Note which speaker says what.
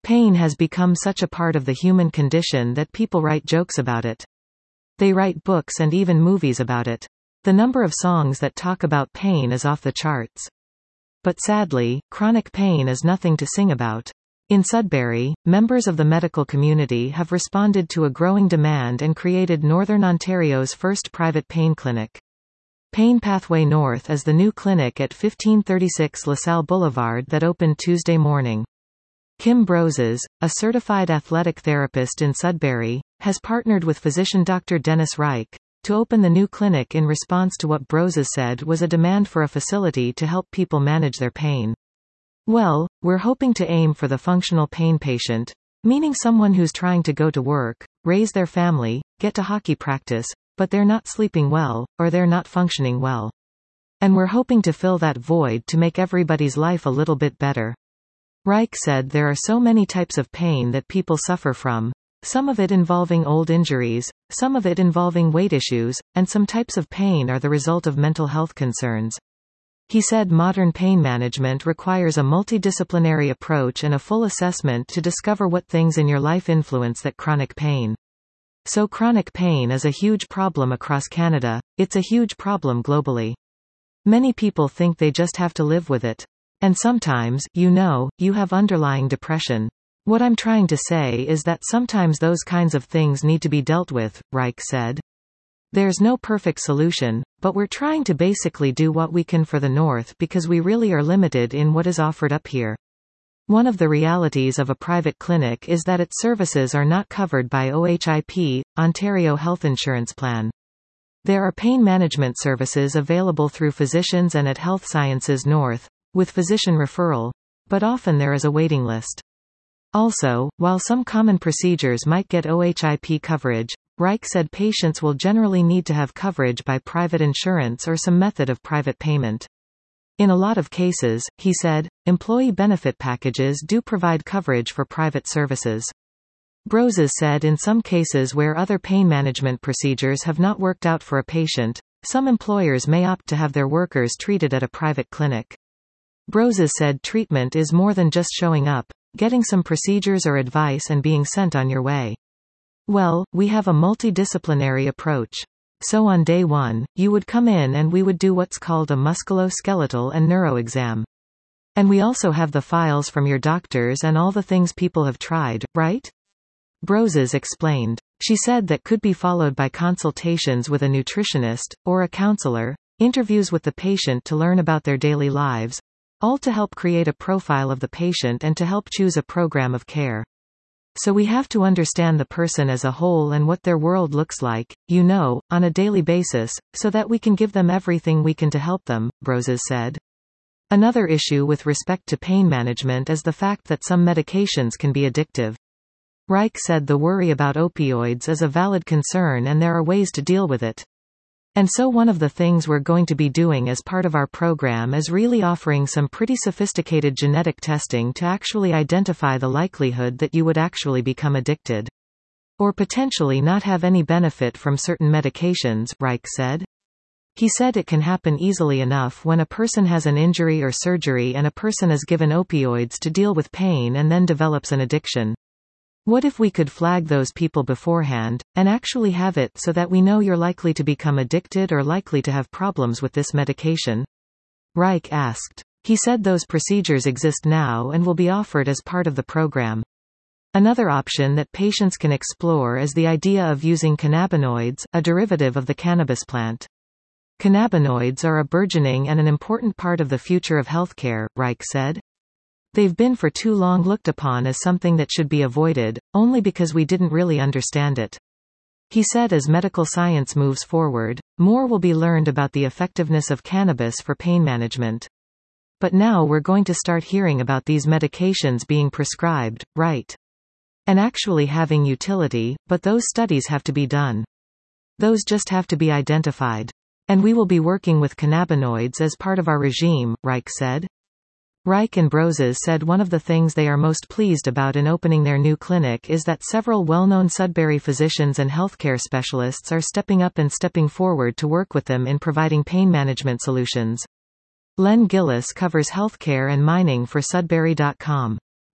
Speaker 1: Pain has become such a part of the human condition that people write jokes about it. They write books and even movies about it. The number of songs that talk about pain is off the charts. But sadly, chronic pain is nothing to sing about. In Sudbury, members of the medical community have responded to a growing demand and created Northern Ontario's first private pain clinic. Pain Pathway North is the new clinic at 1536 LaSalle Boulevard that opened Tuesday morning. Kim Broses, a certified athletic therapist in Sudbury, has partnered with physician Dr. Dennis Reich to open the new clinic in response to what Broses said was a demand for a facility to help people manage their pain. Well, we're hoping to aim for the functional pain patient, meaning someone who's trying to go to work, raise their family, get to hockey practice, but they're not sleeping well, or they're not functioning well. And we're hoping to fill that void to make everybody's life a little bit better. Reich said there are so many types of pain that people suffer from, some of it involving old injuries, some of it involving weight issues, and some types of pain are the result of mental health concerns. He said modern pain management requires a multidisciplinary approach and a full assessment to discover what things in your life influence that chronic pain. So chronic pain is a huge problem across Canada, it's a huge problem globally. Many people think they just have to live with it. And sometimes, you have underlying depression. What I'm trying to say is that sometimes those kinds of things need to be dealt with, Reich said. There's no perfect solution, but we're trying to basically do what we can for the North because we really are limited in what is offered up here. One of the realities of a private clinic is that its services are not covered by OHIP, Ontario Health Insurance Plan. There are pain management services available through physicians and at Health Sciences North, with physician referral, but often there is a waiting list. Also, while some common procedures might get OHIP coverage, Reich said patients will generally need to have coverage by private insurance or some method of private payment. In a lot of cases, he said, employee benefit packages do provide coverage for private services. Broses said in some cases where other pain management procedures have not worked out for a patient, some employers may opt to have their workers treated at a private clinic. Broses said treatment is more than just showing up, getting some procedures or advice and being sent on your way. Well, we have a multidisciplinary approach. So on day one, you would come in and we would do what's called a musculoskeletal and neuro exam. And we also have the files from your doctors and all the things people have tried, right? Broses explained. She said that could be followed by consultations with a nutritionist, or a counselor, interviews with the patient to learn about their daily lives, all to help create a profile of the patient and to help choose a program of care. So we have to understand the person as a whole and what their world looks like, on a daily basis, so that we can give them everything we can to help them, Broses said. Another issue with respect to pain management is the fact that some medications can be addictive. Reich said the worry about opioids is a valid concern and there are ways to deal with it. And so one of the things we're going to be doing as part of our program is really offering some pretty sophisticated genetic testing to actually identify the likelihood that you would actually become addicted. Or potentially not have any benefit from certain medications, Reich said. He said it can happen easily enough when a person has an injury or surgery and a person is given opioids to deal with pain and then develops an addiction. What if we could flag those people beforehand, and actually have it so that we know you're likely to become addicted or likely to have problems with this medication? Reich asked. He said those procedures exist now and will be offered as part of the program. Another option that patients can explore is the idea of using cannabinoids, a derivative of the cannabis plant. Cannabinoids are a burgeoning and an important part of the future of healthcare, Reich said. They've been for too long looked upon as something that should be avoided, only because we didn't really understand it. He said as medical science moves forward, more will be learned about the effectiveness of cannabis for pain management. But now we're going to start hearing about these medications being prescribed, right? And actually having utility, but those studies have to be done. Those just have to be identified. And we will be working with cannabinoids as part of our regime, Reich said. Reich and Broses said one of the things they are most pleased about in opening their new clinic is that several well-known Sudbury physicians and healthcare specialists are stepping up and stepping forward to work with them in providing pain management solutions. Len Gillis covers healthcare and mining for Sudbury.com.